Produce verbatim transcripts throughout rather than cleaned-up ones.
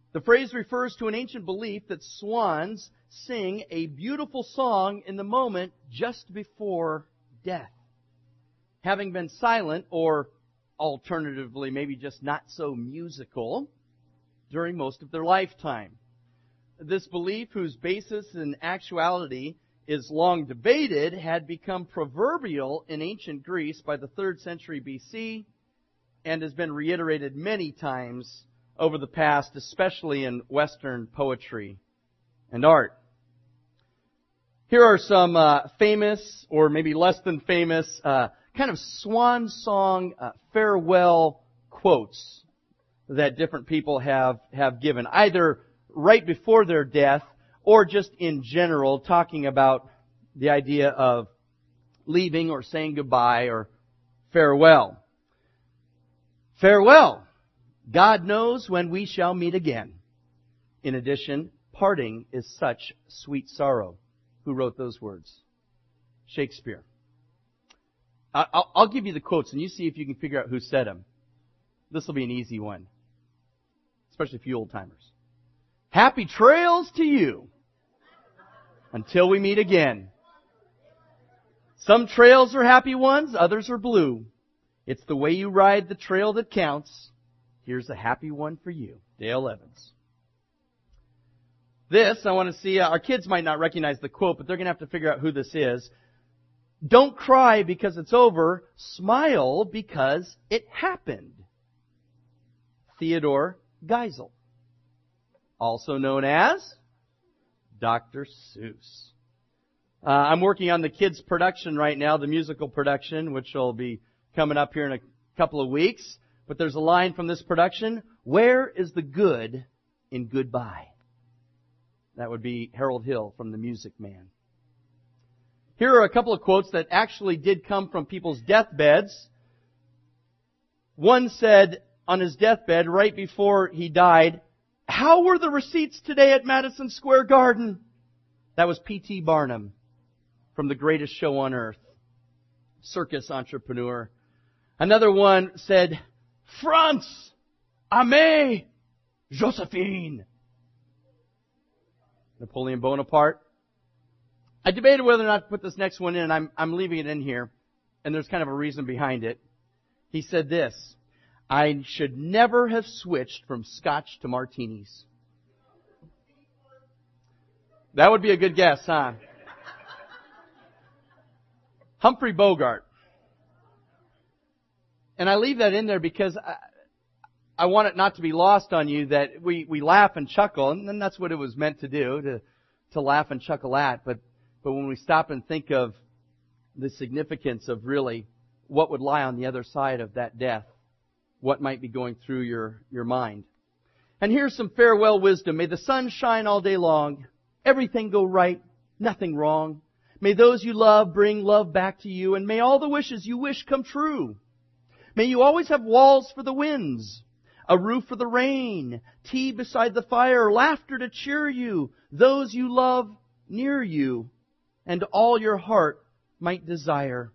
The phrase refers to an ancient belief that swans sing a beautiful song in the moment just before death, having been silent, or alternatively maybe just not so musical, during most of their lifetime. This belief, whose basis in actuality is long debated, had become proverbial in ancient Greece by the third century B C and has been reiterated many times over the past, especially in Western poetry and art. Here are some uh, famous, or maybe less than famous, uh, kind of swan song uh, farewell quotes that different people have, have given, either right before their death or just in general, talking about the idea of leaving or saying goodbye or farewell. Farewell. God knows when we shall meet again. In addition, parting is such sweet sorrow. Who wrote those words? Shakespeare. I'll, I'll give you the quotes and you see if you can figure out who said them. This will be an easy one, especially for you old timers. Happy trails to you until we meet again. Some trails are happy ones, others are blue. It's the way you ride the trail that counts. Here's a happy one for you. Dale Evans. This, I want to see, uh, our kids might not recognize the quote, but they're going to have to figure out who this is. Don't cry because it's over. Smile because it happened. Theodore Geisel. Also known as Doctor Seuss. Uh, I'm working on the kids' production right now, the musical production, which will be coming up here in a couple of weeks. But there's a line from this production, where is the good in goodbye? That would be Harold Hill from The Music Man. Here are a couple of quotes that actually did come from people's deathbeds. One said on his deathbed, right before he died, how were the receipts today at Madison Square Garden? That was P T Barnum from The Greatest Show on Earth, circus entrepreneur. Another one said, France, Aimé, Josephine. Napoleon Bonaparte. I debated whether or not to put this next one in, and I'm, I'm leaving it in here, and there's kind of a reason behind it. He said this, I should never have switched from scotch to martinis. That would be a good guess, huh? Humphrey Bogart. And I leave that in there because I, I want it not to be lost on you that we, we laugh and chuckle, and then that's what it was meant to do, to, to laugh and chuckle at. But, but when we stop and think of the significance of really what would lie on the other side of that death, what might be going through your, your mind. And here's some farewell wisdom. May the sun shine all day long, everything go right, nothing wrong. May those you love bring love back to you, and may all the wishes you wish come true. May you always have walls for the winds, a roof for the rain, tea beside the fire, laughter to cheer you, those you love near you, and all your heart might desire.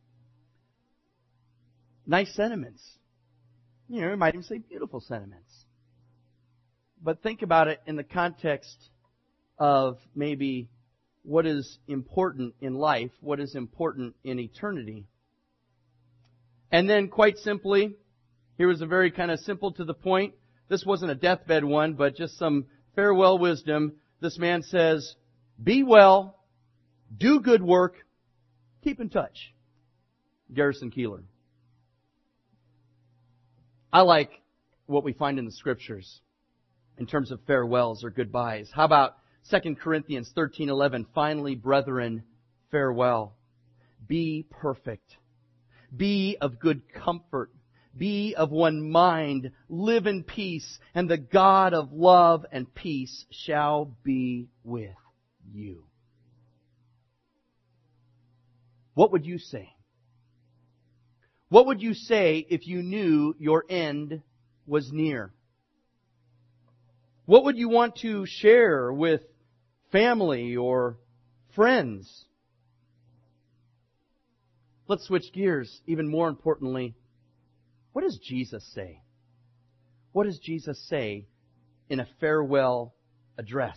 Nice sentiments. You know, you might even say beautiful sentiments. But think about it in the context of maybe what is important in life, what is important in eternity. And then quite simply, here was a very kind of simple to the point. This wasn't a deathbed one, but just some farewell wisdom. This man says, be well, do good work, keep in touch. Garrison Keillor. I like what we find in the Scriptures in terms of farewells or goodbyes. How about Second Corinthians thirteen eleven? Finally, brethren, farewell. Be perfect. Be of good comfort. Be of one mind. Live in peace. And the God of love and peace shall be with you. What would you say? What would you say if you knew your end was near? What would you want to share with family or friends? Let's switch gears. Even more importantly, what does Jesus say? What does Jesus say in a farewell address.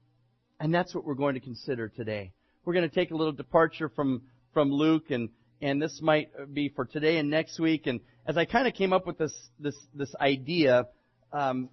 And that's what we're going to consider today. We're going to take a little departure from, from Luke, and, and this might be for today and next week. And as I kind of came up with this, this, this idea, um,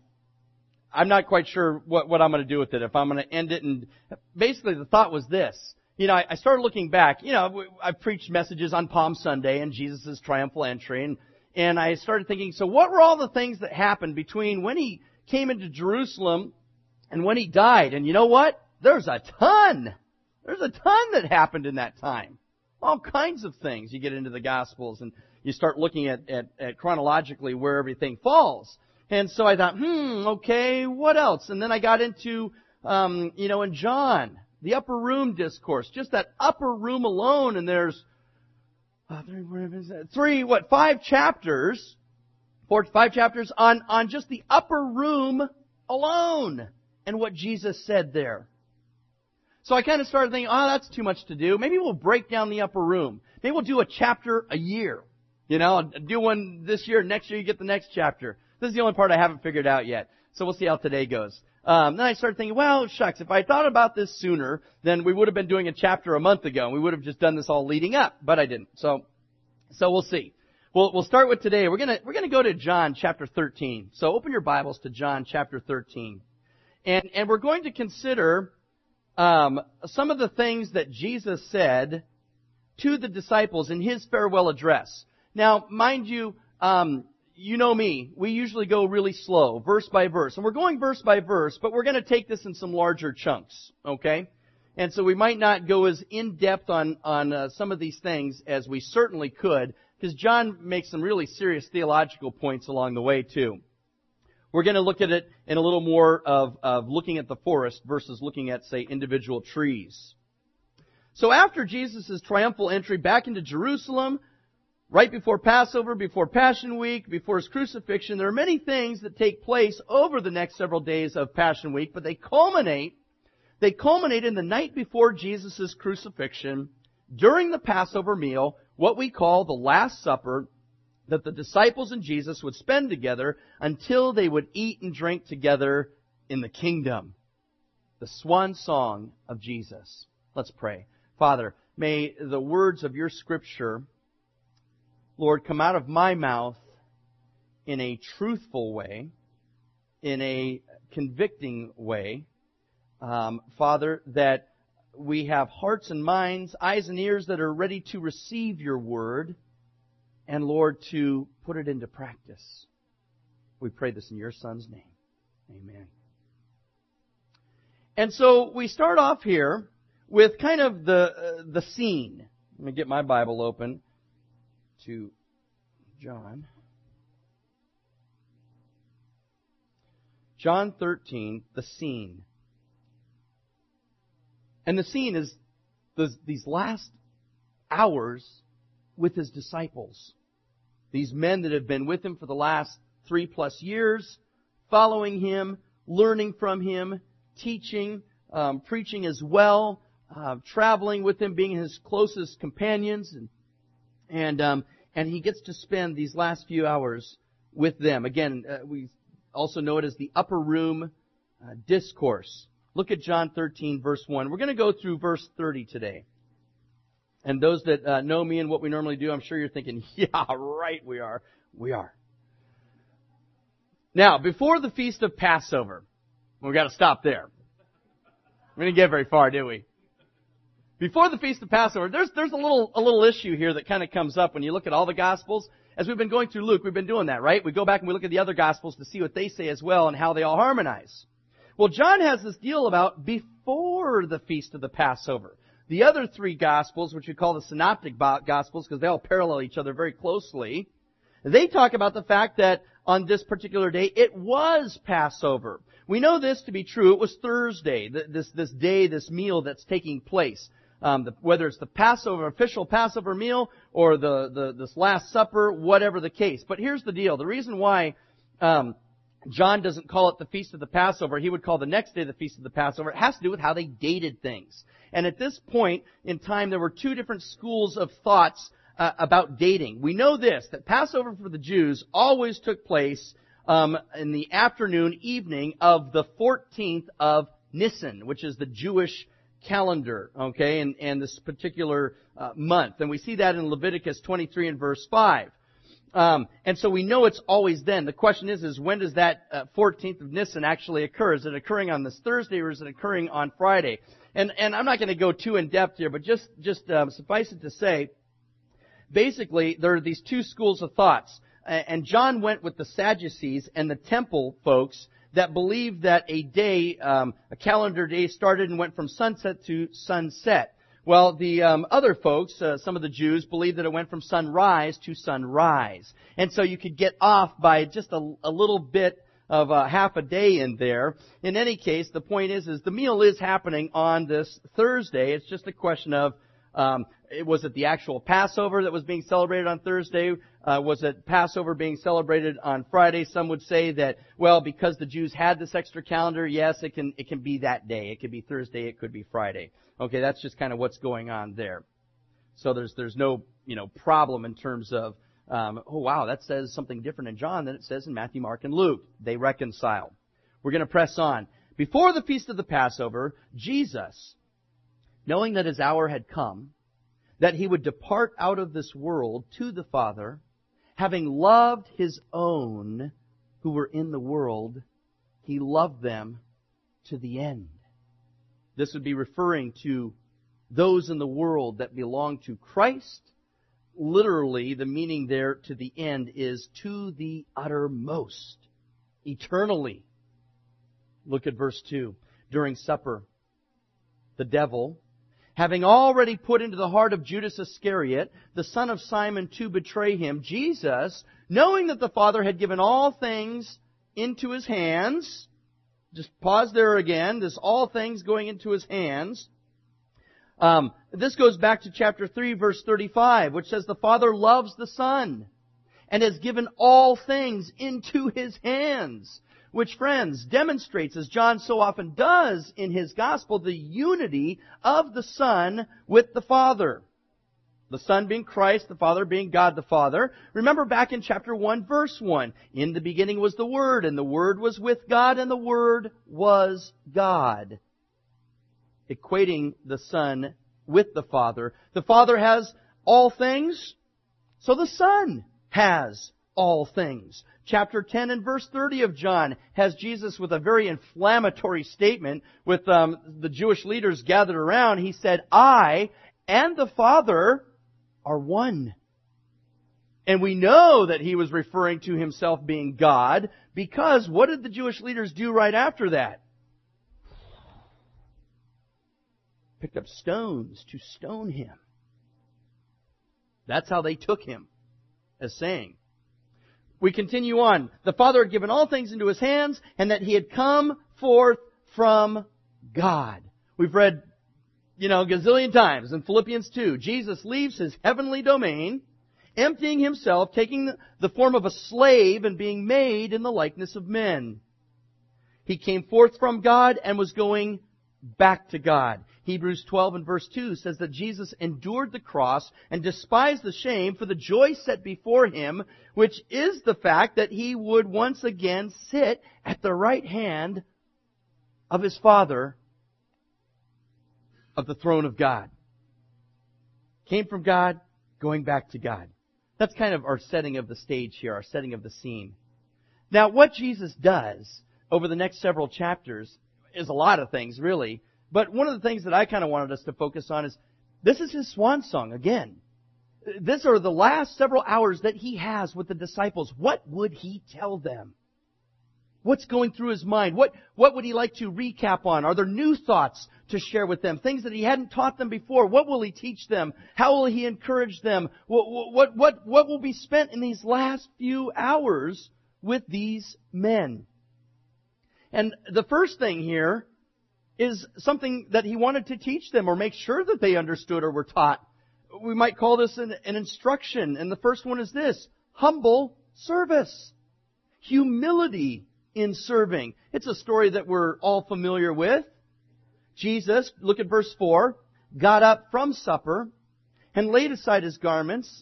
I'm not quite sure what, what I'm going to do with it. If I'm going to end it, and basically the thought was this. You know, I, I started looking back. You know, I've preached messages on Palm Sunday and Jesus' triumphal entry, and, and I started thinking, so what were all the things that happened between when He came into Jerusalem and when He died? And you know what? There's a ton. There's a ton that happened in that time. All kinds of things. You get into the Gospels and you start looking at, at, at chronologically where everything falls. And so I thought, hmm, okay, what else? And then I got into, um, you know, in John, the upper room discourse, just that upper room alone, and there's uh, three, three, what, five chapters, four, five chapters on, on just the upper room alone and what Jesus said there. So I kind of started thinking, oh, that's too much to do. Maybe we'll break down the upper room. Maybe we'll do a chapter a year. You know, do one this year, next year you get the next chapter. This is the only part I haven't figured out yet. So we'll see how today goes. Um, then I started thinking, well, shucks, if I thought about this sooner, then we would have been doing a chapter a month ago, and we would have just done this all leading up. But I didn't. So, so we'll see. We'll, we'll start with today. We're gonna, we're gonna go to John chapter thirteen. So open your Bibles to John chapter thirteen. And, and we're going to consider Um, some of the things that Jesus said to the disciples in His farewell address. Now, mind you, um, you know me, we usually go really slow, verse by verse. And we're going verse by verse, but we're going to take this in some larger chunks, okay? And so we might not go as in-depth on, on uh, some of these things as we certainly could, because John makes some really serious theological points along the way, too. We're going to look at it in a little more of, of looking at the forest versus looking at, say, individual trees. So after Jesus' triumphal entry back into Jerusalem, right before Passover, before Passion Week, before His crucifixion, there are many things that take place over the next several days of Passion Week, but they culminate, they culminate in the night before Jesus' crucifixion, during the Passover meal, what we call the Last Supper, that the disciples and Jesus would spend together until they would eat and drink together in the kingdom. The swan song of Jesus. Let's pray. Father, may the words of Your Scripture, Lord, come out of my mouth in a truthful way, in a convicting way. Um, Father, that we have hearts and minds, eyes and ears that are ready to receive Your Word, and Lord, to put it into practice. We pray this in Your Son's name. Amen. And so we start off here with kind of the uh, the scene. Let me get my Bible open to John. John thirteen, the scene. And the scene is the, these last hours with His disciples. These men that have been with Him for the last three plus years, following Him, learning from Him, teaching, um, preaching as well, uh, traveling with Him, being His closest companions, and and um, and He gets to spend these last few hours with them. Again, uh, we also know it as the upper room uh, discourse. Look at John thirteen, verse one. We're going to go through verse thirty today. And those that uh, know me and what we normally do, I'm sure you're thinking, yeah, right, we are. We are. Now, before the Feast of Passover, we've got to stop there. We didn't get very far, did we? Before the Feast of Passover, there's there's a little a little issue here that kind of comes up when you look at all the Gospels. As we've been going through Luke, we've been doing that, right? We go back and we look at the other Gospels to see what they say as well and how they all harmonize. Well, John has this deal about before the Feast of the Passover. The other three Gospels, which we call the Synoptic Gospels, because they all parallel each other very closely, they talk about the fact that on this particular day, it was Passover. We know this to be true. It was Thursday, this this day, this meal that's taking place. Um, the, whether it's the Passover, official Passover meal, or the, the this Last Supper, whatever the case. But here's the deal. The reason why um, John doesn't call it the Feast of the Passover, he would call the next day the Feast of the Passover. It has to do with how they dated things. And at this point in time, there were two different schools of thoughts uh, about dating. We know this, that Passover for the Jews always took place um, in the afternoon, evening of the fourteenth of Nisan, which is the Jewish calendar, okay, and, and this particular uh, month. And we see that in Leviticus twenty-three and verse five. Um, and so we know it's always then. The question is, is when does that uh, fourteenth of Nisan actually occur? Is it occurring on this Thursday or is it occurring on Friday? And and I'm not going to go too in depth here, but just just um, suffice it to say, basically there are these two schools of thoughts. And John went with the Sadducees and the temple folks that believed that a day, um, a calendar day, started and went from sunset to sunset. Well, the um, other folks, uh, some of the Jews, believed that it went from sunrise to sunrise. And so you could get off by just a, a little bit of uh, half a day in there. In any case, the point is, is the meal is happening on this Thursday. It's just a question of, um, was it the actual Passover that was being celebrated on Thursday? Uh, was it Passover being celebrated on Friday? Some would say that, well, because the Jews had this extra calendar, yes, it can it can be that day. It could be Thursday. It could be Friday. Okay, that's just kind of what's going on there. So there's there's no you know problem in terms of um, oh wow, that says something different in John than it says in Matthew, Mark, and Luke. They reconcile. We're going to press on. Before the feast of the Passover, Jesus, knowing that his hour had come, that he would depart out of this world to the Father, having loved his own who were in the world, he loved them to the end. This would be referring to those in the world that belong to Christ. Literally, the meaning there to the end is to the uttermost, eternally. Look at verse two. During supper, the devil, having already put into the heart of Judas Iscariot, the son of Simon, to betray him, Jesus, knowing that the Father had given all things into his hands, just pause there again, this all things going into his hands. Um, this goes back to chapter three, verse thirty-five, which says the Father loves the Son and has given all things into his hands. Which, friends, demonstrates, as John so often does in his gospel, the unity of the Son with the Father. The Son being Christ, the Father being God the Father. Remember back in chapter one, verse one. In the beginning was the Word, and the Word was with God, and the Word was God. Equating the Son with the Father. The Father has all things, so the Son has all things. Chapter ten and verse thirty of John has Jesus with a very inflammatory statement with um, the Jewish leaders gathered around. He said, I and the Father are one. And we know that he was referring to himself being God because what did the Jewish leaders do right after that? Picked up stones to stone him. That's how they took him as saying. We continue on. The Father had given all things into his hands, and that he had come forth from God. We've read, you know, a gazillion times in Philippians two. Jesus leaves his heavenly domain, emptying himself, taking the form of a slave and being made in the likeness of men. He came forth from God and was going back to God. Hebrews twelve and verse two says that Jesus endured the cross and despised the shame for the joy set before him, which is the fact that he would once again sit at the right hand of his Father of the throne of God. Came from God, going back to God. That's kind of our setting of the stage here, our setting of the scene. Now, what Jesus does over the next several chapters is a lot of things, really. But one of the things that I kind of wanted us to focus on is, this is his swan song again. These are the last several hours that he has with the disciples. What would he tell them? What's going through his mind? What, what would he like to recap on? Are there new thoughts to share with them? Things that he hadn't taught them before? What will he teach them? How will he encourage them? What, what, what, what will be spent in these last few hours with these men? And the first thing here is something that he wanted to teach them or make sure that they understood or were taught. We might call this an, an instruction. And the first one is this: humble service. Humility in serving. It's a story that we're all familiar with. Jesus, look at verse four, got up from supper and laid aside his garments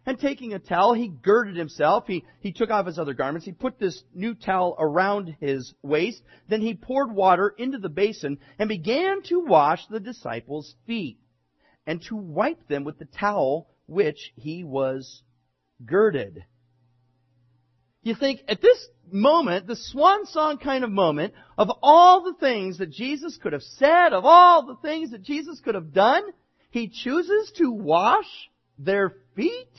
And taking a towel, he girded himself. He, he took off his other garments. He put this new towel around his waist. Then he poured water into the basin and began to wash the disciples' feet and to wipe them with the towel which he was girded. You think at this moment, the swan song kind of moment, of all the things that Jesus could have said, of all the things that Jesus could have done, he chooses to wash their feet?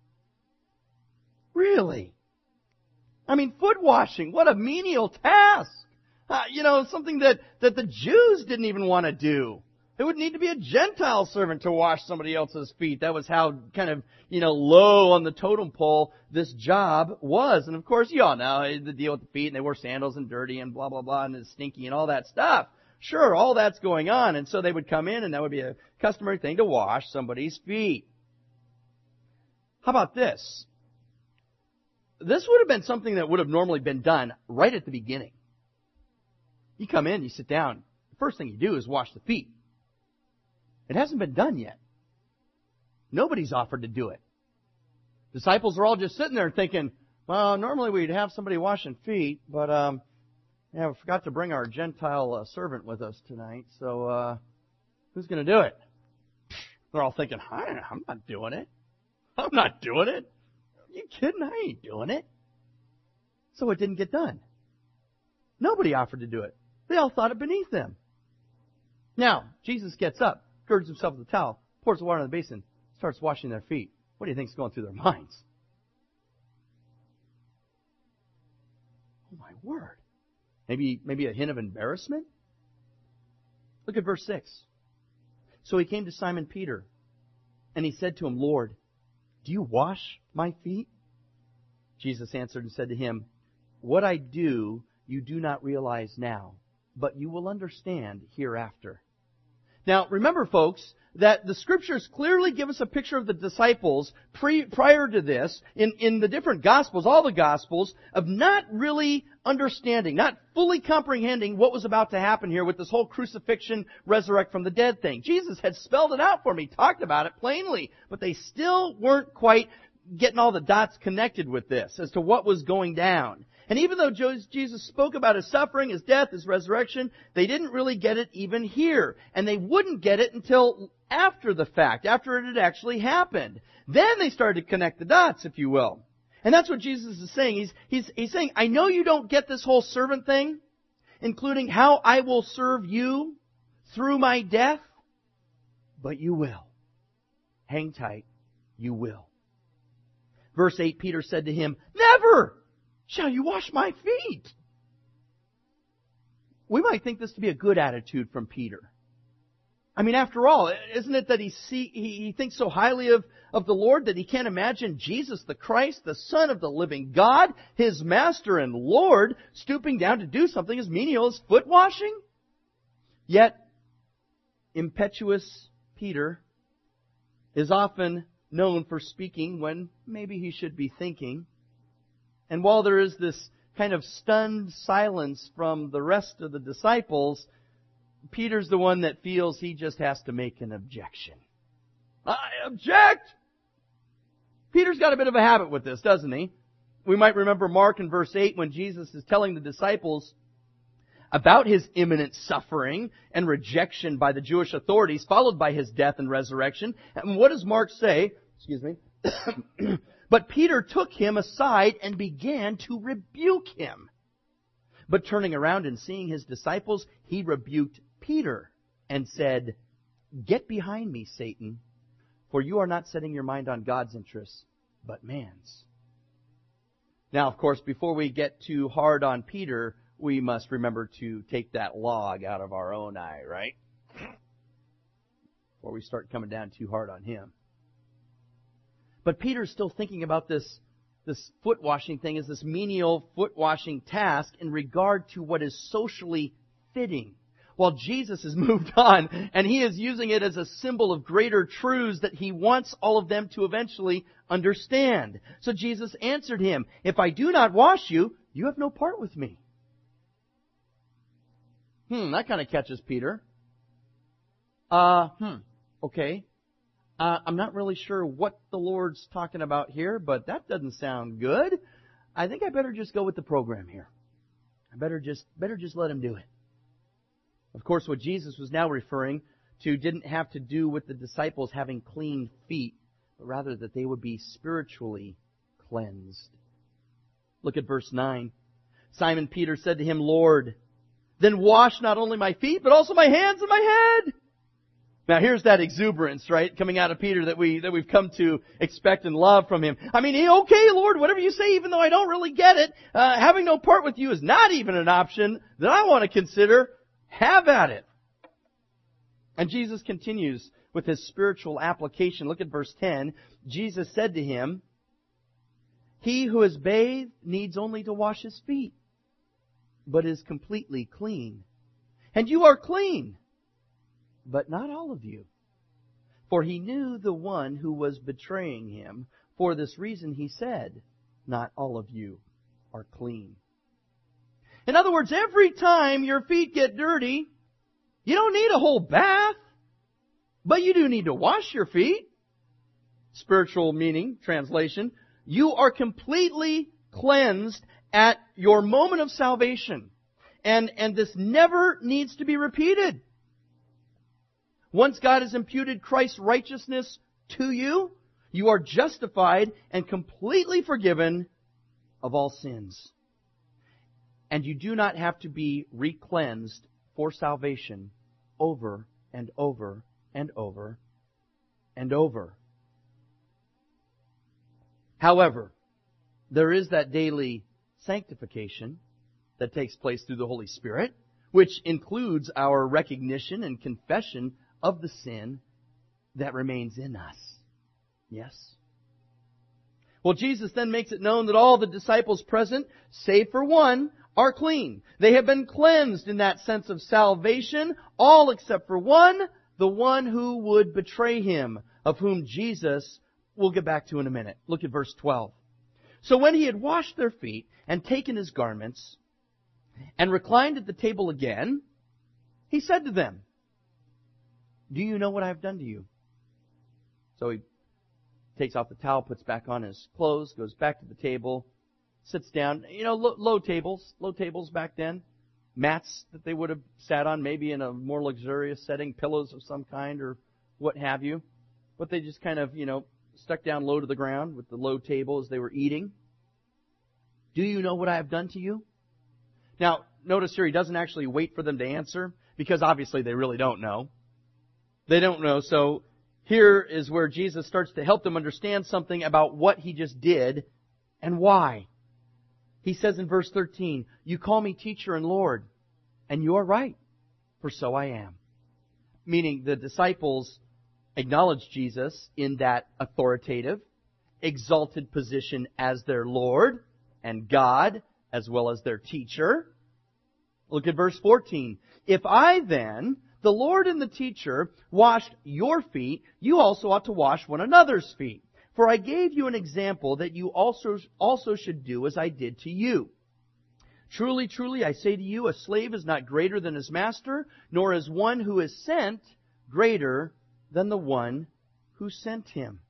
Really? I mean, foot washing, what a menial task. Uh, you know, something that, that the Jews didn't even want to do. It would need to be a Gentile servant to wash somebody else's feet. That was how kind of, you know, low on the totem pole this job was. And of course, you all know the deal with the feet, and they wore sandals and dirty and blah, blah, blah, and it's stinky and all that stuff. Sure, all that's going on. And so they would come in, and that would be a customary thing to wash somebody's feet. How about this? This would have been something that would have normally been done right at the beginning. You come in, you sit down. The first thing you do is wash the feet. It hasn't been done yet. Nobody's offered to do it. Disciples are all just sitting there thinking, well, normally we'd have somebody washing feet, but um, yeah, we forgot to bring our Gentile uh, servant with us tonight, so uh, who's going to do it? They're all thinking, I'm not doing it. I'm not doing it. Are you kidding? I ain't doing it. So it didn't get done. Nobody offered to do it. They all thought it beneath them. Now, Jesus gets up, girds himself with a towel, pours the water in the basin, starts washing their feet. What do you think's going through their minds? Oh my word. Maybe, maybe a hint of embarrassment? Look at verse six. So he came to Simon Peter, and he said to him, Lord, do you wash my feet? Jesus answered and said to him, what I do you do not realize now, but you will understand hereafter. Now, remember, folks, that the Scriptures clearly give us a picture of the disciples pre, prior to this, in, in the different Gospels, all the Gospels, of not really understanding, not fully comprehending what was about to happen here with this whole crucifixion, resurrect from the dead thing. Jesus had spelled it out for me, talked about it plainly, but they still weren't quite getting all the dots connected with this as to what was going down. And even though Jesus spoke about His suffering, His death, His resurrection, they didn't really get it even here. And they wouldn't get it until after the fact, after it had actually happened. Then they started to connect the dots, if you will. And that's what Jesus is saying. He's, he's, he's saying, I know you don't get this whole servant thing, including how I will serve you through my death, but you will. Hang tight, you will. Verse eight, Peter said to him, never shall you wash my feet. We might think this to be a good attitude from Peter. I mean, after all, isn't it that he see, he, he thinks so highly of, of the Lord that he can't imagine Jesus the Christ, the Son of the living God, his Master and Lord, stooping down to do something as menial as foot washing? Yet, impetuous Peter is often known for speaking when maybe he should be thinking. And while there is this kind of stunned silence from the rest of the disciples, Peter's the one that feels he just has to make an objection. I object! Peter's got a bit of a habit with this, doesn't he? We might remember Mark in verse eight when Jesus is telling the disciples about His imminent suffering and rejection by the Jewish authorities, followed by His death and resurrection. And what does Mark say? Excuse me. But Peter took him aside and began to rebuke him. But turning around and seeing his disciples, he rebuked Peter and said, get behind me, Satan, for you are not setting your mind on God's interests, but man's. Now, of course, before we get too hard on Peter, we must remember to take that log out of our own eye, right? Before we start coming down too hard on him. But Peter's still thinking about this, this foot washing thing as this menial foot washing task in regard to what is socially fitting. While Jesus has moved on and He is using it as a symbol of greater truths that He wants all of them to eventually understand. So Jesus answered him, if I do not wash you, you have no part with me. Hmm, that kind of catches Peter. Uh, hmm, okay. uh, I'm not really sure what the Lord's talking about here, but that doesn't sound good. I think I better just go with the program here. I better just better just let him do it. Of course, what Jesus was now referring to didn't have to do with the disciples having clean feet, but rather that they would be spiritually cleansed. Look at verse nine. Simon Peter said to him, Lord, then wash not only my feet, but also my hands and my head. Now here's that exuberance, right, coming out of Peter that we, that we've come to expect and love from him. I mean, okay, Lord, whatever you say, even though I don't really get it, uh, having no part with you is not even an option that I want to consider. Have at it. And Jesus continues with his spiritual application. Look at verse ten. Jesus said to him, he who is bathed needs only to wash his feet, but is completely clean. And you are clean, but not all of you. For he knew the one who was betraying him. For this reason he said, not all of you are clean. In other words, every time your feet get dirty, you don't need a whole bath, but you do need to wash your feet. Spiritual meaning, translation, you are completely cleansed at your moment of salvation. And, and this never needs to be repeated. Once God has imputed Christ's righteousness to you, you are justified and completely forgiven of all sins. And you do not have to be re-cleansed for salvation over and over and over and over. However, there is that daily sanctification that takes place through the Holy Spirit, which includes our recognition and confession of the sin that remains in us. Yes? Well, Jesus then makes it known that all the disciples present, save for one, are clean. They have been cleansed in that sense of salvation, all except for one, the one who would betray him, of whom Jesus we'll get back to in a minute. Look at verse twelve. So when he had washed their feet and taken his garments and reclined at the table again, he said to them, do you know what I have done to you? So he takes off the towel, puts back on his clothes, goes back to the table, sits down. You know, low, low tables, low tables back then. Mats that they would have sat on, maybe in a more luxurious setting, pillows of some kind or what have you. But they just kind of, you know, stuck down low to the ground with the low table as they were eating. Do you know what I have done to you? Now, notice here he doesn't actually wait for them to answer, because obviously they really don't know. They don't know, so here is where Jesus starts to help them understand something about what he just did and why. He says in verse thirteen, you call me teacher and Lord, and you are right, for so I am. Meaning the disciples acknowledge Jesus in that authoritative, exalted position as their Lord and God, as well as their teacher. Look at verse fourteen. If I then, the Lord and the teacher, washed your feet, you also ought to wash one another's feet. For I gave you an example that you also, also should do as I did to you. Truly, truly, I say to you, a slave is not greater than his master, nor is one who is sent greater than the one who sent him.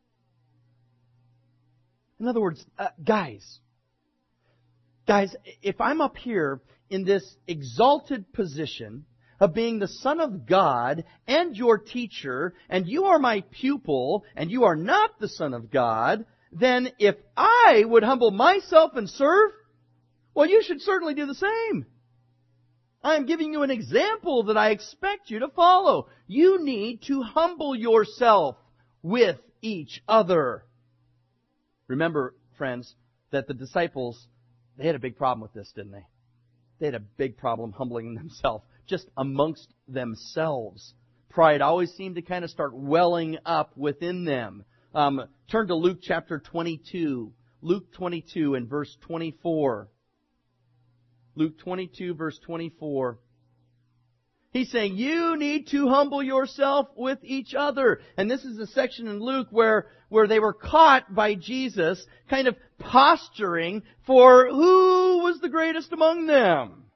In other words, uh, guys, guys, if I'm up here in this exalted position of being the Son of God and your teacher, and you are my pupil, and you are not the Son of God, then if I would humble myself and serve, well, you should certainly do the same. I am giving you an example that I expect you to follow. You need to humble yourself with each other. Remember, friends, that the disciples, they had a big problem with this, didn't they? They had a big problem humbling themselves, just amongst themselves. Pride always seemed to kind of start welling up within them. Um, turn to Luke chapter twenty-two. Luke twenty-two and verse twenty-four. Luke twenty-two, verse twenty-four. He's saying, you need to humble yourself with each other. And this is a section in Luke where, where they were caught by Jesus kind of posturing for who was the greatest among them.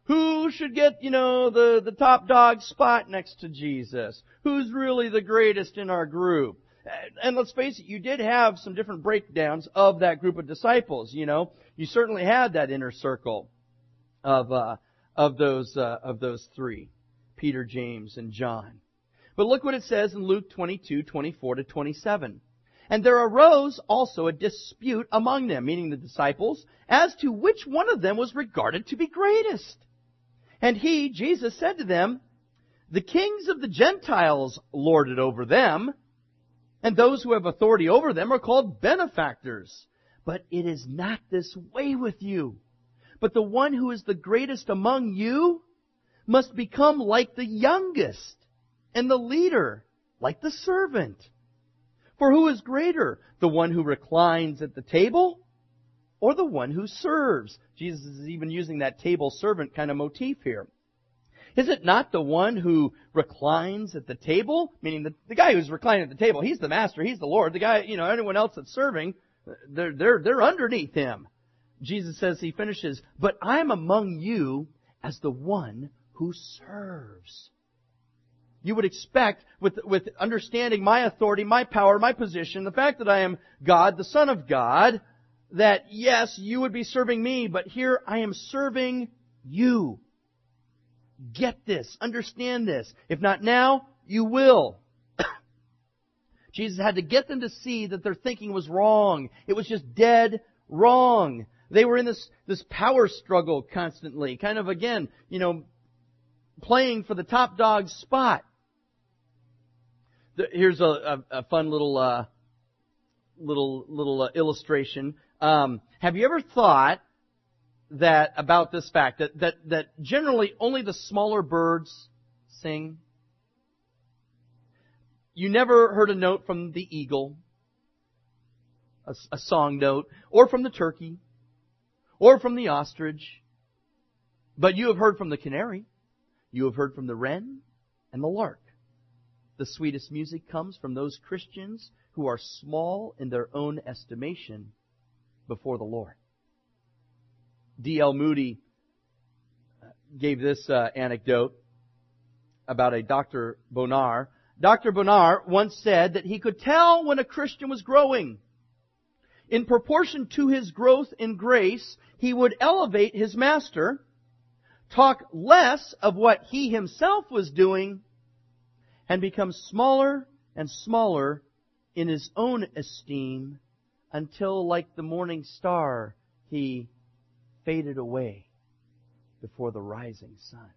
Who should get, you know, the, the top dog spot next to Jesus? Who's really the greatest in our group? And let's face it, you did have some different breakdowns of that group of disciples, you know. You certainly had that inner circle of, uh, of those, uh, of those three. Peter, James, and John. But look what it says in Luke twenty-two, twenty-four to twenty-seven. And there arose also a dispute among them, meaning the disciples, as to which one of them was regarded to be greatest. And he, Jesus, said to them, the kings of the Gentiles lord it over them, and those who have authority over them are called benefactors. But it is not this way with you. But the one who is the greatest among you must become like the youngest, and the leader like the servant. For who is greater, the one who reclines at the table or the one who serves? Jesus is even using that table servant kind of motif here. Is it not the one who reclines at the table? Meaning the, the guy who's reclining at the table, he's the master, he's the Lord. The guy, you know, anyone else that's serving, they're, they're, they're underneath him. Jesus says, he finishes, but I'm among you as the one who serves. You would expect, with, with understanding my authority, my power, my position, the fact that I am God, the Son of God, that yes, you would be serving me, but here I am serving you. Get this. Understand this. If not now, you will. Jesus had to get them to see that their thinking was wrong. It was just dead wrong. They were in this, this power struggle constantly. Kind of, again, you know, playing for the top dog spot. Here's a, a, a fun little, uh, little, little uh, illustration. Um, have you ever thought that about this fact that, that that generally only the smaller birds sing? You never heard a note from the eagle, a, a song note, or from the turkey, or from the ostrich, but you have heard from the canary. You have heard from the wren and the lark. The sweetest music comes from those Christians who are small in their own estimation before the Lord. D L Moody gave this uh, anecdote about a Doctor Bonar. Doctor Bonar once said that he could tell when a Christian was growing. In proportion to his growth in grace, he would elevate his master, talk less of what he himself was doing, and become smaller and smaller in his own esteem until, like the morning star, he faded away before the rising sun.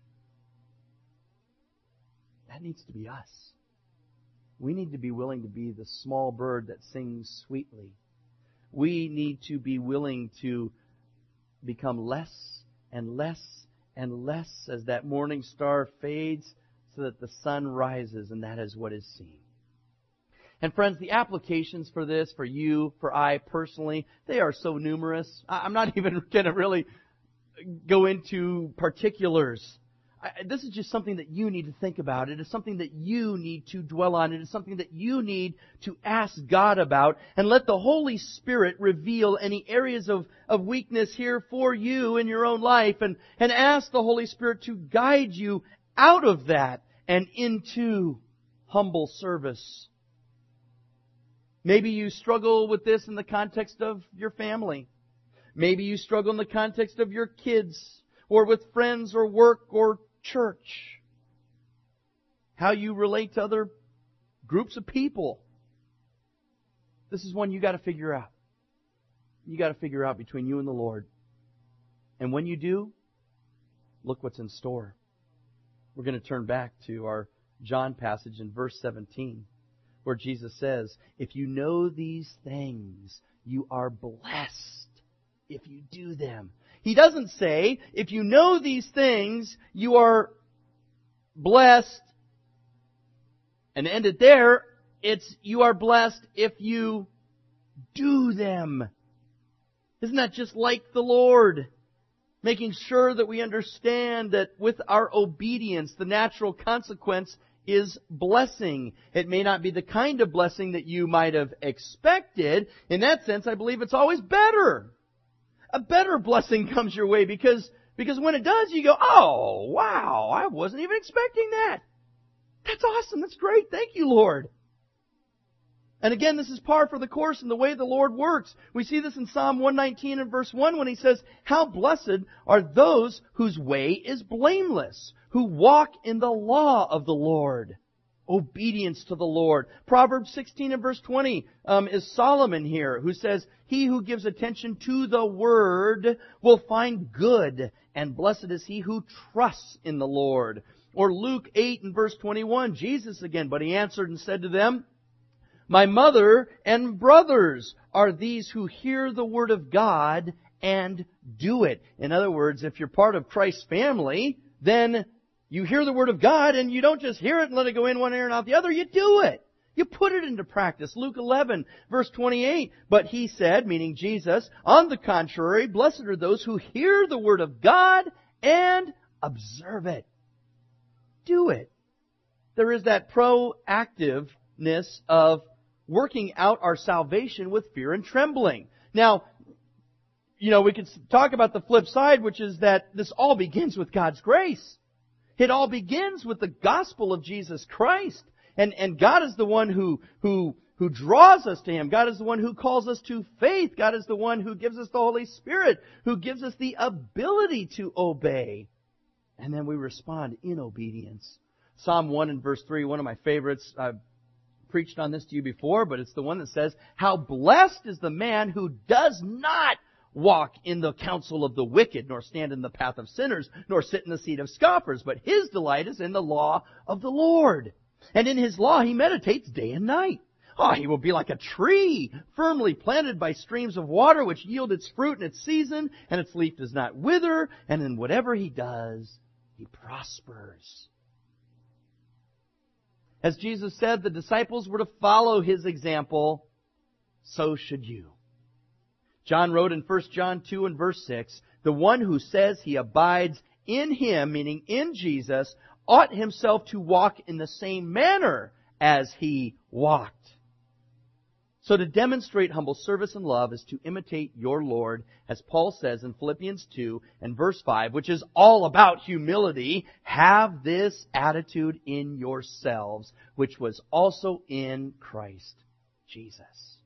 That needs to be us. We need to be willing to be the small bird that sings sweetly. We need to be willing to become less and less and less as that morning star fades so that the sun rises, and that is what is seen. And friends, the applications for this, for you, for I personally, they are so numerous. I'm not even going to really go into particulars. I, this is just something that you need to think about. It is something that you need to dwell on. It is something that you need to ask God about, and let the Holy Spirit reveal any areas of, of weakness here for you in your own life, and, and ask the Holy Spirit to guide you out of that and into humble service. Maybe you struggle with this in the context of your family. Maybe you struggle in the context of your kids, or with friends, or work, or church. How you relate to other groups of people. This is one you got to figure out. You got to figure out between you and the Lord. And when you do, look what's in store. We're going to turn back to our John passage in verse seventeen, where Jesus says, if you know these things, you are blessed if you do them. He doesn't say, if you know these things, you are blessed, and end it there. It's, you are blessed if you do them. Isn't that just like the Lord? Making sure that we understand that with our obedience, the natural consequence is blessing. It may not be the kind of blessing that you might have expected. In that sense, I believe it's always better. A better blessing comes your way because Because when it does, you go, oh, wow, I wasn't even expecting that. That's awesome. That's great. Thank you, Lord. And again, this is par for the course in the way the Lord works. We see this in Psalm one nineteen and verse one when He says, how blessed are those whose way is blameless, who walk in the law of the Lord. Obedience to the Lord. Proverbs sixteen and verse twenty um, is Solomon here, who says, he who gives attention to the Word will find good, and blessed is he who trusts in the Lord. Or Luke eight and verse twenty-one, Jesus again, but He answered and said to them, my mother and brothers are these who hear the Word of God and do it. In other words, if you're part of Christ's family, then you hear the Word of God and you don't just hear it and let it go in one ear and out the other. You do it. You put it into practice. Luke eleven, verse twenty-eight. But He said, meaning Jesus, on the contrary, blessed are those who hear the Word of God and observe it. Do it. There is that proactiveness of working out our salvation with fear and trembling. Now, you know, we could talk about the flip side, which is that this all begins with God's grace. It all begins with the gospel of Jesus Christ. And, and God is the one who, who, who draws us to Him. God is the one who calls us to faith. God is the one who gives us the Holy Spirit, who gives us the ability to obey. And then we respond in obedience. Psalm one and verse three, one of my favorites. I've preached on this to you before, but it's the one that says, how blessed is the man who does not walk in the counsel of the wicked, nor stand in the path of sinners, nor sit in the seat of scoffers, but his delight is in the law of the Lord. And in His law he meditates day and night. Oh, he will be like a tree, firmly planted by streams of water, which yield its fruit in its season, and its leaf does not wither, and in whatever he does, he prospers. As Jesus said, the disciples were to follow His example, so should you. John wrote in First John two and verse six, the one who says he abides in Him, meaning in Jesus, ought himself to walk in the same manner as He walked. So to demonstrate humble service and love is to imitate your Lord, as Paul says in Philippians two and verse five, which is all about humility. Have this attitude in yourselves, which was also in Christ Jesus.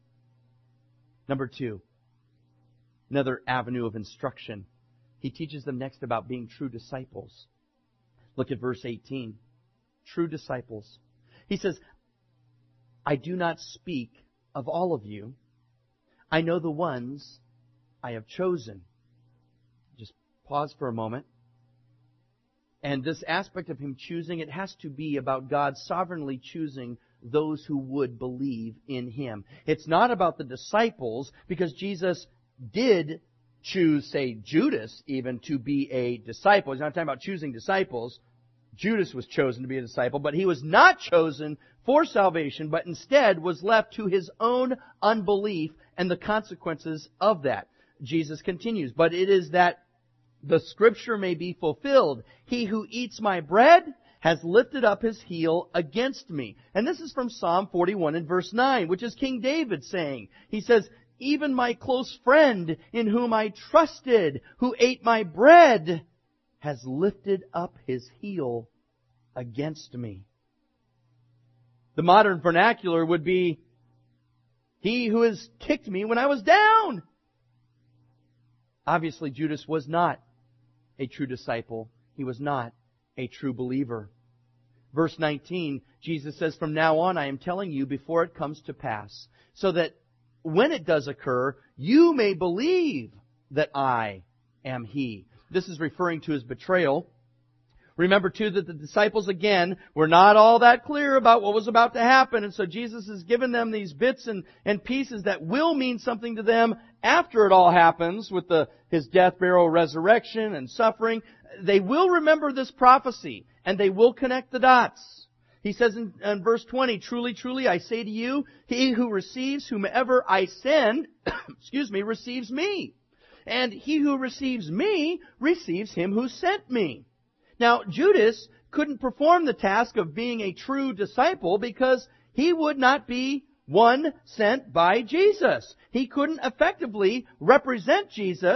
Number two, another avenue of instruction. He teaches them next about being true disciples. Look at verse eighteen. True disciples. He says, I do not speak of all of you. I know the ones I have chosen. Just pause for a moment. And this aspect of Him choosing, it has to be about God sovereignly choosing those who would believe in Him. It's not about the disciples, because Jesus did choose, say, Judas even to be a disciple. He's not talking about choosing disciples. Judas was chosen to be a disciple, but he was not chosen for salvation, but instead was left to his own unbelief and the consequences of that. Jesus continues, but it is that the Scripture may be fulfilled. He who eats my bread has lifted up his heel against me. And this is from Psalm forty-one and verse nine, which is King David saying. He says, even my close friend in whom I trusted, who ate my bread, has lifted up his heel against me. The modern vernacular would be, he who has kicked me when I was down. Obviously, Judas was not a true disciple. He was not a true believer. Verse nineteen, Jesus says, from now on I am telling you before it comes to pass, so that when it does occur, you may believe that I am He. This is referring to His betrayal. Remember, too, that the disciples, again, were not all that clear about what was about to happen. And so Jesus has given them these bits and, and pieces that will mean something to them after it all happens with the, His death, burial, resurrection, and suffering. They will remember this prophecy, and they will connect the dots. He says in, in verse twenty, truly, truly, I say to you, he who receives whomever I send, excuse me, receives me. And he who receives me receives Him who sent me. Now, Judas couldn't perform the task of being a true disciple because he would not be one sent by Jesus. He couldn't effectively represent Jesus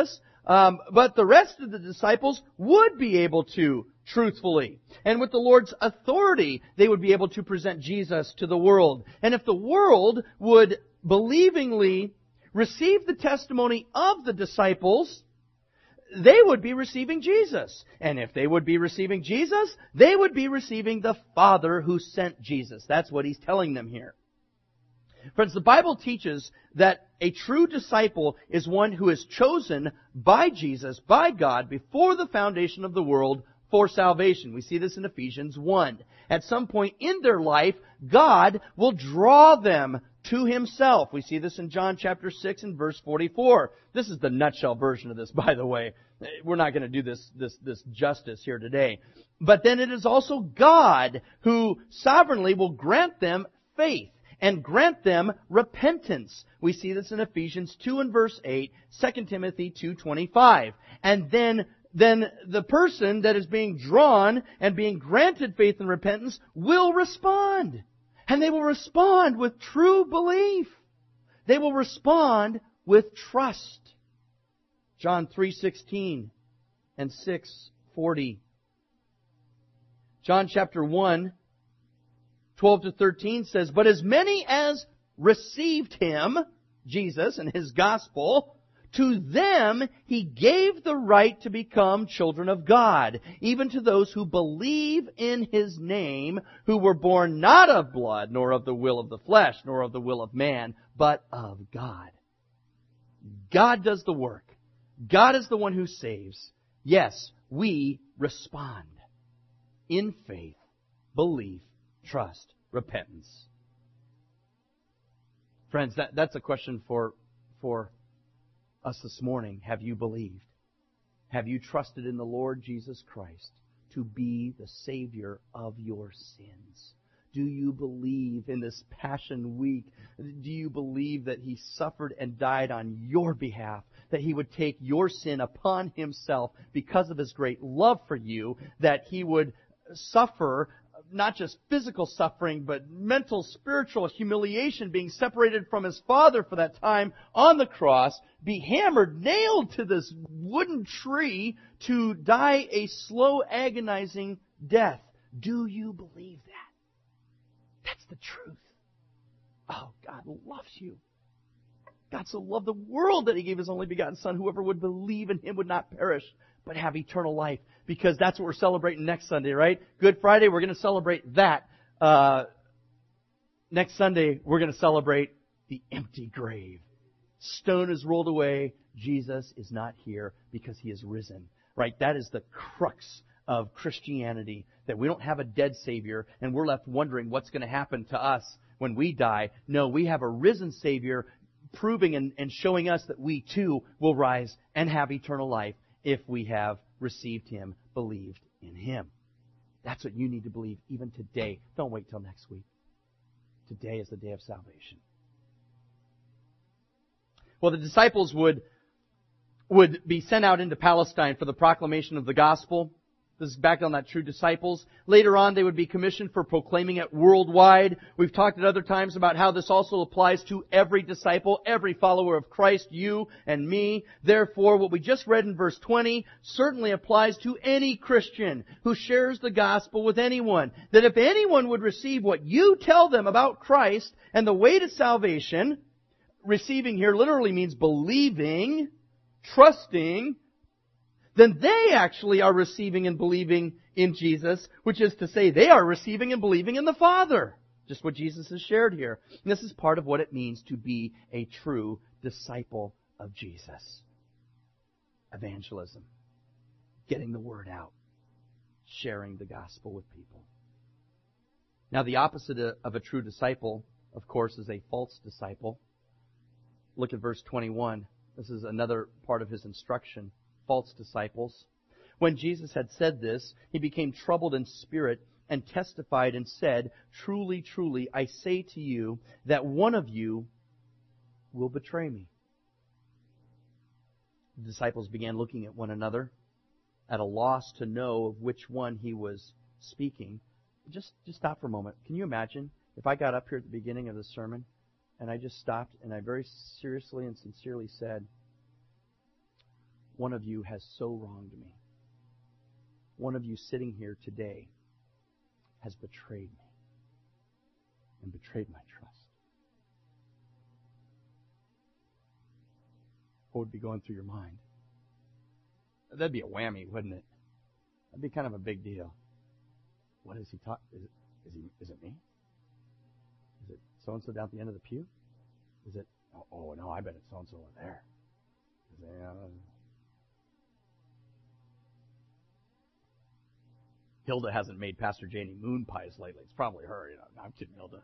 Um, but the rest of the disciples would be able to truthfully. And with the Lord's authority, they would be able to present Jesus to the world. And if the world would believingly receive the testimony of the disciples, they would be receiving Jesus. And if they would be receiving Jesus, they would be receiving the Father who sent Jesus. That's what He's telling them here. Friends, the Bible teaches that a true disciple is one who is chosen by Jesus, by God, before the foundation of the world for salvation. We see this in Ephesians one. At some point in their life, God will draw them to Himself. We see this in John chapter six and verse forty-four. This is the nutshell version of this, by the way. We're not going to do this, this, this justice here today. But then it is also God who sovereignly will grant them faith and grant them repentance. We see this in Ephesians two and verse eight, Second Timothy two twenty-five. And then, then the person that is being drawn and being granted faith and repentance will respond. And they will respond with true belief. They will respond with trust. John three sixteen and six forty. John chapter one, twelve to thirteen says, "But as many as received Him," Jesus and His gospel, "to them He gave the right to become children of God, even to those who believe in His name, who were born not of blood, nor of the will of the flesh, nor of the will of man, but of God." God does the work. God is the one who saves. Yes, we respond in faith, belief, trust, repentance. Friends, that, that's a question for, for us this morning. Have you believed? Have you trusted in the Lord Jesus Christ to be the Savior of your sins? Do you believe in this Passion Week? Do you believe that He suffered and died on your behalf? That He would take your sin upon Himself because of His great love for you? That He would suffer not just physical suffering, but mental, spiritual humiliation, being separated from His Father for that time on the cross, be hammered, nailed to this wooden tree to die a slow, agonizing death? Do you believe that? That's the truth. Oh, God loves you. God so loved the world that He gave His only begotten Son. Whoever would believe in Him would not perish, but have eternal life. Because that's what we're celebrating next Sunday, right? Good Friday, we're going to celebrate that. Uh, next Sunday, we're going to celebrate the empty grave. Stone is rolled away. Jesus is not here because He is risen. Right? That is the crux of Christianity. That we don't have a dead Savior and we're left wondering what's going to happen to us when we die. No, we have a risen Savior proving and, and showing us that we too will rise and have eternal life if we have received Him, believed in Him. That's what you need to believe even today. Don't wait till next week. Today is the day of salvation. Well, the disciples would, would be sent out into Palestine for the proclamation of the gospel. This is back on that true disciples. Later on, they would be commissioned for proclaiming it worldwide. We've talked at other times about how this also applies to every disciple, every follower of Christ, you and me. Therefore, what we just read in verse twenty certainly applies to any Christian who shares the gospel with anyone. That if anyone would receive what you tell them about Christ and the way to salvation, receiving here literally means believing, trusting, then they actually are receiving and believing in Jesus, which is to say they are receiving and believing in the Father. Just what Jesus has shared here. And this is part of what it means to be a true disciple of Jesus. Evangelism. Getting the word out. Sharing the gospel with people. Now the opposite of a true disciple, of course, is a false disciple. Look at verse twenty-one. This is another part of His instruction. False disciples. When Jesus had said this, He became troubled in spirit and testified and said, "Truly, truly, I say to you that one of you will betray me." The disciples began looking at one another, at a loss to know of which one He was speaking. Just, just stop for a moment. Can you imagine if I got up here at the beginning of the sermon and I just stopped and I very seriously and sincerely said, one of you has so wronged me. One of you sitting here today has betrayed me and betrayed my trust. What would be going through your mind? That'd be a whammy, wouldn't it? That'd be kind of a big deal. What is he talking? Is it, is he? Is it me? Is it so and so down at the end of the pew? Is it? Oh, oh no, I bet it's so and so over there. Is it, uh, Hilda hasn't made Pastor Janie moon pies lately. It's probably her. You know, no, I'm kidding, Hilda.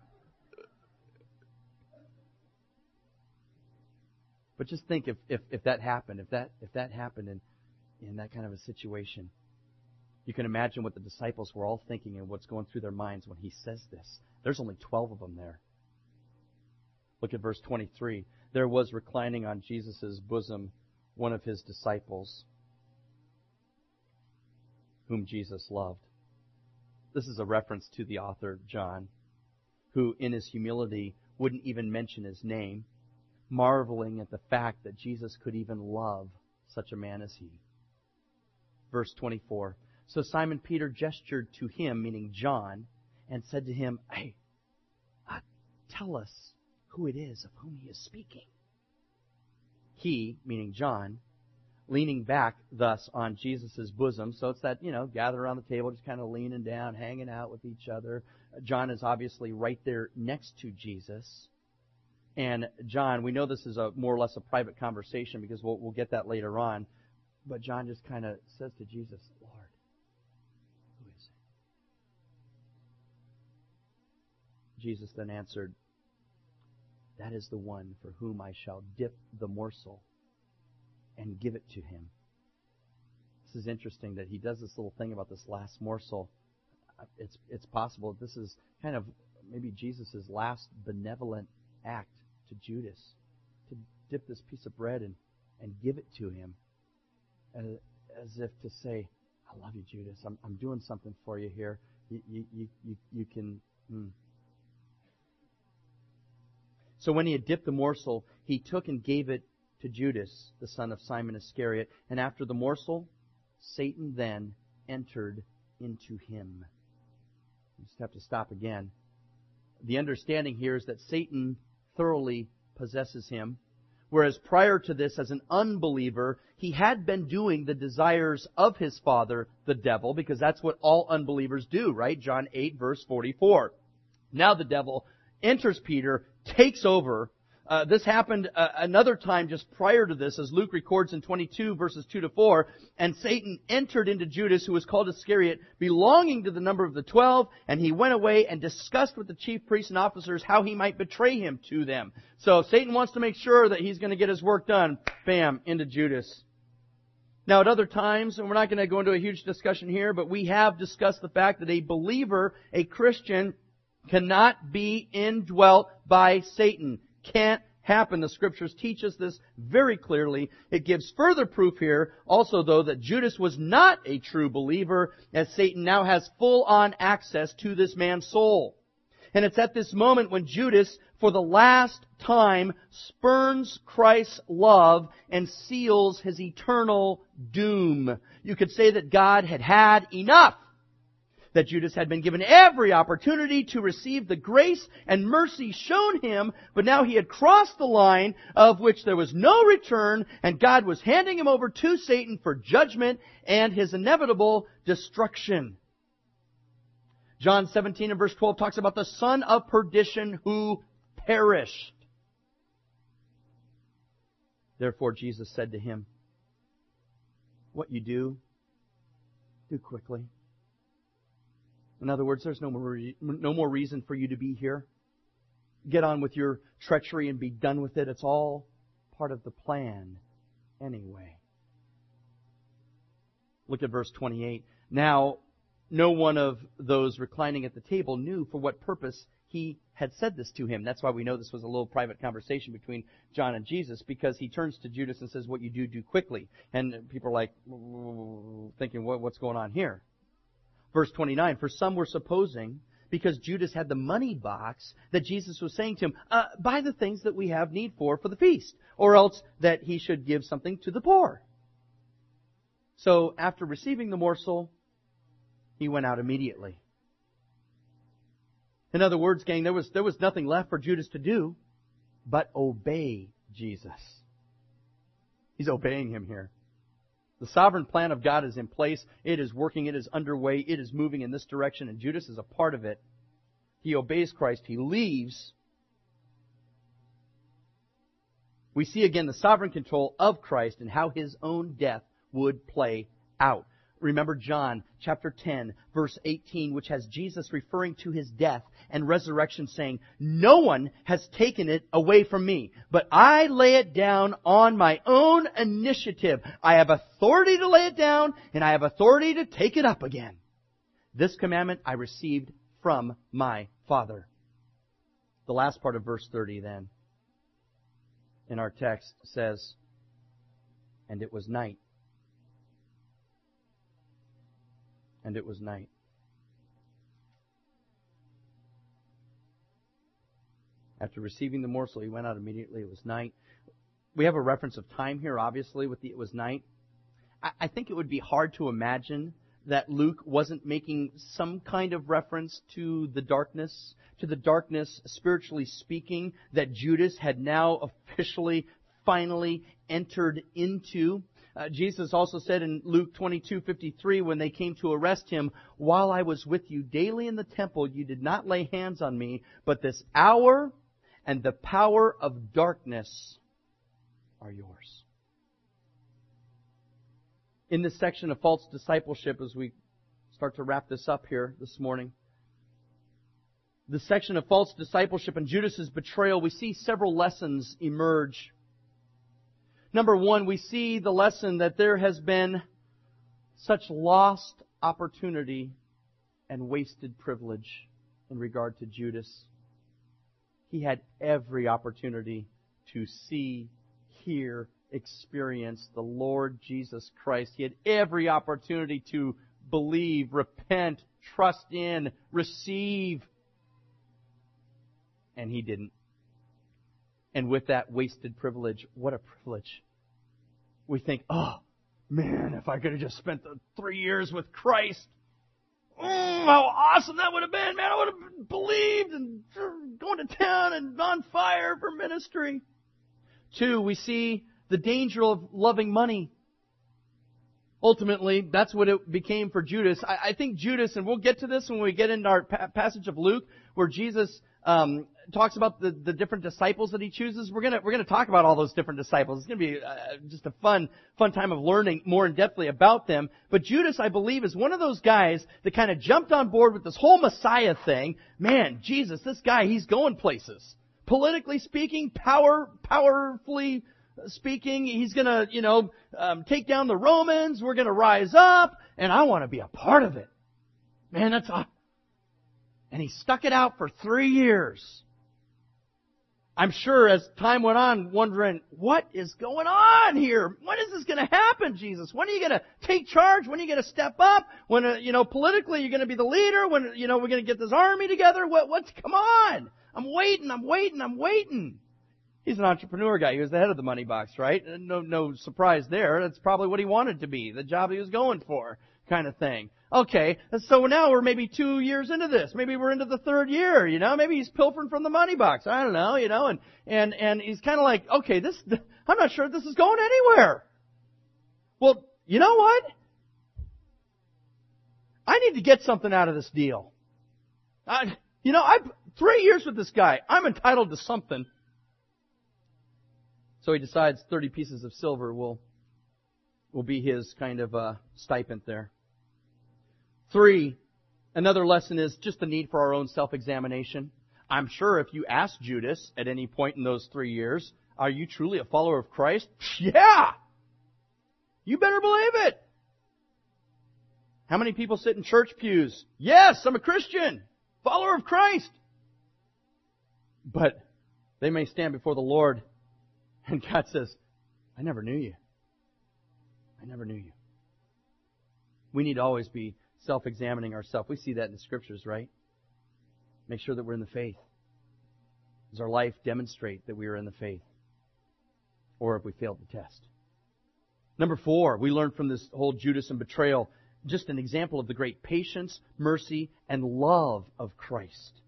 But just think if, if, if that happened, if that if that happened in, in that kind of a situation, you can imagine what the disciples were all thinking and what's going through their minds when he says this. There's only twelve of them there. Look at verse twenty-three. There was reclining on Jesus' bosom one of his disciples, whom Jesus loved. This is a reference to the author, John, who in his humility wouldn't even mention his name, marveling at the fact that Jesus could even love such a man as he. Verse twenty-four. So Simon Peter gestured to him, meaning John, and said to him, Hey, uh, tell us who it is of whom he is speaking. He, meaning John, leaning back thus on Jesus' bosom. So it's that, you know, gather around the table, just kind of leaning down, hanging out with each other. John is obviously right there next to Jesus. And John, we know this is a more or less a private conversation because we'll, we'll get that later on. But John just kind of says to Jesus, Lord, who is it? Jesus then answered, that is the one for whom I shall dip the morsel and give it to him. This is interesting that he does this little thing about this last morsel. It's, it's possible this is kind of maybe Jesus' last benevolent act to Judas, to dip this piece of bread and, and give it to him as, as if to say, I love you, Judas. I'm, I'm doing something for you here. You, you, you, you, you can... Mm. So when he had dipped the morsel, he took and gave it to Judas, the son of Simon Iscariot. And after the morsel, Satan then entered into him. You just have to stop again. The understanding here is that Satan thoroughly possesses him, whereas prior to this, as an unbeliever, he had been doing the desires of his father, the devil, because that's what all unbelievers do, right? John eight, verse forty-four. Now the devil enters Peter, takes over. Uh, this happened uh, another time just prior to this, as Luke records in twenty-two, verses two to four. And Satan entered into Judas, who was called Iscariot, belonging to the number of the twelve, and he went away and discussed with the chief priests and officers how he might betray him to them. So Satan wants to make sure that he's going to get his work done. Bam, into Judas. Now at other times, and we're not going to go into a huge discussion here, but we have discussed the fact that a believer, a Christian, cannot be indwelt by Satan. Can't happen. The Scriptures teach us this very clearly. It gives further proof here also, though, that Judas was not a true believer, as Satan now has full-on access to this man's soul. And it's at this moment when Judas, for the last time, spurns Christ's love and seals his eternal doom. You could say that God had had enough. That Judas had been given every opportunity to receive the grace and mercy shown him, but now he had crossed the line of which there was no return, and God was handing him over to Satan for judgment and his inevitable destruction. John seventeen and verse twelve talks about the son of perdition who perished. Therefore Jesus said to him, what you do, do quickly. In other words, there's no more, re- no more reason for you to be here. Get on with your treachery and be done with it. It's all part of the plan anyway. Look at verse twenty-eight. Now, no one of those reclining at the table knew for what purpose he had said this to him. That's why we know this was a little private conversation between John and Jesus, because he turns to Judas and says, what you do, do quickly. And people are like, thinking, what, what's going on here? Verse twenty-nine, for some were supposing, because Judas had the money box, that Jesus was saying to him, uh, buy the things that we have need for for the feast, or else that he should give something to the poor. So after receiving the morsel, he went out immediately. In other words, gang, there was, there was nothing left for Judas to do but obey Jesus. He's obeying him here. The sovereign plan of God is in place. It is working. It is underway. It is moving in this direction, and Judas is a part of it. He obeys Christ. He leaves. We see again the sovereign control of Christ and how His own death would play out. Remember John chapter ten, verse eighteen, which has Jesus referring to His death and resurrection, saying, "No one has taken it away from me, but I lay it down on my own initiative. I have authority to lay it down, and I have authority to take it up again. This commandment I received from my Father." The last part of verse thirty then, in our text, says, "And it was night." And it was night. After receiving the morsel, he went out immediately. It was night. We have a reference of time here, obviously, with the "it was night." I, I think it would be hard to imagine that Luke wasn't making some kind of reference to the darkness, to the darkness, spiritually speaking, that Judas had now officially, finally entered into. Uh, Jesus also said in Luke twenty-two fifty-three, when they came to arrest Him, "While I was with you daily in the temple, you did not lay hands on me, but this hour and the power of darkness are yours." In this section of false discipleship, as we start to wrap this up here this morning, the section of false discipleship and Judas' betrayal, we see several lessons emerge. Number one, we see the lesson that there has been such lost opportunity and wasted privilege in regard to Judas. He had every opportunity to see, hear, experience the Lord Jesus Christ. He had every opportunity to believe, repent, trust in, receive. And he didn't. And with that wasted privilege, what a privilege. We think, oh, man, if I could have just spent the three years with Christ, mm, how awesome that would have been. Man, I would have believed and going to town and on fire for ministry. Two, we see the danger of loving money. Ultimately, that's what it became for Judas. I, I think Judas, and we'll get to this when we get into our pa- passage of Luke, where Jesus um, talks about the, the different disciples that He chooses. We're gonna we're gonna talk about all those different disciples. It's gonna be uh, just a fun fun time of learning more in depthly about them. But Judas, I believe, is one of those guys that kind of jumped on board with this whole Messiah thing. Man, Jesus, this guy, he's going places. Politically speaking, power powerfully speaking, he's going to, you know, um, take down the Romans. We're going to rise up, and I want to be a part of it. Man, that's a... And he stuck it out for three years. I'm sure as time went on, wondering, what is going on here? When is this going to happen, Jesus? When are you going to take charge? When are you going to step up? When, uh, you know, politically you're going to be the leader? When, you know, we're going to get this army together? What, what's, come on. I'm waiting, I'm waiting, I'm waiting. He's an entrepreneur guy. He was the head of the money box, right? No, no surprise there. That's probably what he wanted to be, the job he was going for, kind of thing. Okay, so now we're maybe two years into this. Maybe we're into the third year, you know. Maybe he's pilfering from the money box. I don't know, you know. And and and he's kind of like, okay, this. I'm not sure if this is going anywhere. Well, you know what? I need to get something out of this deal. I, you know, I've three years with this guy. I'm entitled to something. So he decides thirty pieces of silver will will be his kind of uh, stipend there. Three, another lesson is just the need for our own self-examination. I'm sure if you ask Judas at any point in those three years, are you truly a follower of Christ? Yeah! You better believe it! How many people sit in church pews? Yes, I'm a Christian, follower of Christ. But they may stand before the Lord and God says, I never knew you. I never knew you. We need to always be self-examining ourselves. We see that in the Scriptures, right? Make sure that we're in the faith. Does our life demonstrate that we are in the faith? Or have we failed the test? Number four, we learn from this whole Judas and betrayal just an example of the great patience, mercy, and love of Christ.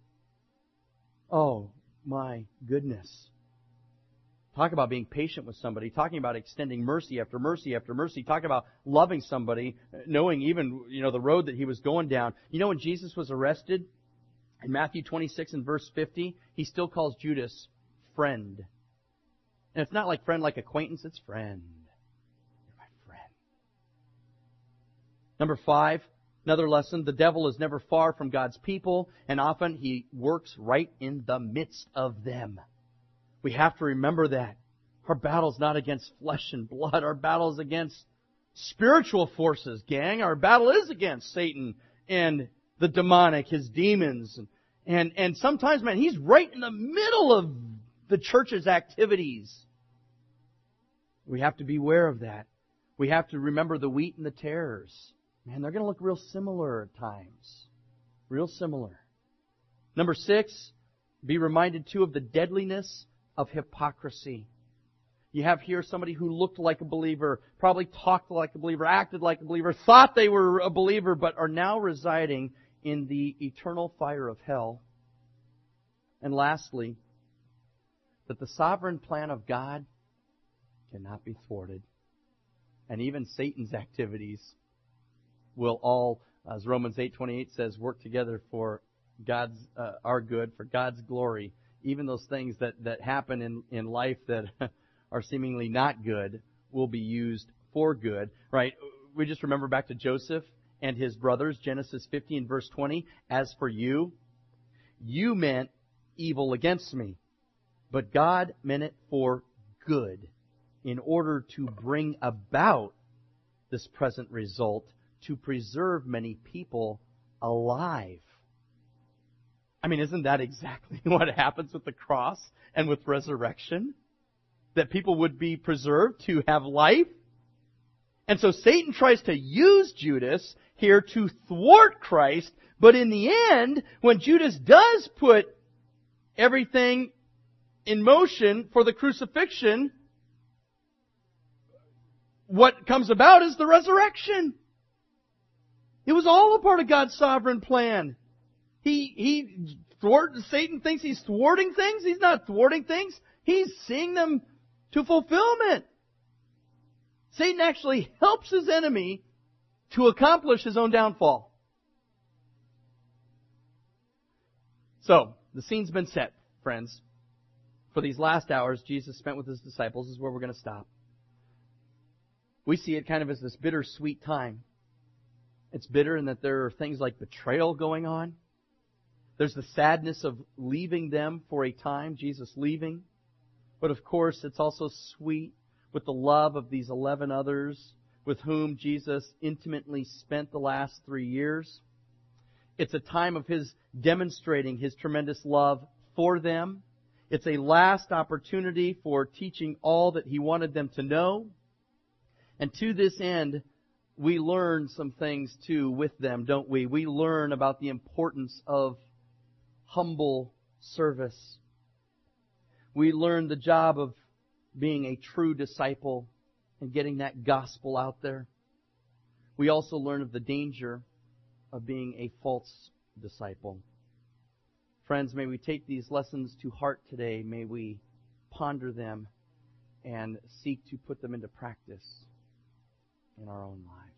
Oh, my goodness. Talk about being patient with somebody. Talking about extending mercy after mercy after mercy. Talking about loving somebody, knowing even, you know, the road that he was going down. You know, when Jesus was arrested, in Matthew twenty-six and verse fifty, he still calls Judas friend. And it's not like friend like acquaintance, it's friend. You're my friend. Number five, another lesson, the devil is never far from God's people, and often he works right in the midst of them. We have to remember that. Our battle's not against flesh and blood. Our battle is against spiritual forces, gang. Our battle is against Satan and the demonic, his demons. And, and sometimes, man, he's right in the middle of the church's activities. We have to be aware of that. We have to remember the wheat and the tares. Man, they're going to look real similar at times. Real similar. Number six, be reminded too of the deadliness of hypocrisy. You have here somebody who looked like a believer, probably talked like a believer, acted like a believer, thought they were a believer, but are now residing in the eternal fire of hell. And lastly, that the sovereign plan of God cannot be thwarted. And even Satan's activities will all, as Romans eight twenty-eight says, work together for God's uh, our good, for God's glory. Even those things that, that happen in, in life that are seemingly not good will be used for good. Right? We just remember back to Joseph and his brothers, Genesis fifteen verse twenty. As for you, you meant evil against me, but God meant it for good in order to bring about this present result, to preserve many people alive. I mean, isn't that exactly what happens with the cross and with resurrection? That people would be preserved to have life? And so Satan tries to use Judas here to thwart Christ, but in the end, when Judas does put everything in motion for the crucifixion, what comes about is the resurrection. It was all a part of God's sovereign plan. He, he, thwart, Satan thinks he's thwarting things. He's not thwarting things. He's seeing them to fulfillment. Satan actually helps his enemy to accomplish his own downfall. So, the scene's been set, friends. For these last hours Jesus spent with His disciples, this is where we're going to stop. We see it kind of as this bittersweet time. It's bitter in that there are things like betrayal going on. There's the sadness of leaving them for a time, Jesus leaving. But of course, it's also sweet with the love of these eleven others with whom Jesus intimately spent the last three years. It's a time of His demonstrating His tremendous love for them. It's a last opportunity for teaching all that He wanted them to know. And to this end, we learn some things too with them, don't we? We learn about the importance of humble service. We learn the job of being a true disciple and getting that gospel out there. We also learn of the danger of being a false disciple. Friends, may we take these lessons to heart today. May we ponder them and seek to put them into practice in our own lives.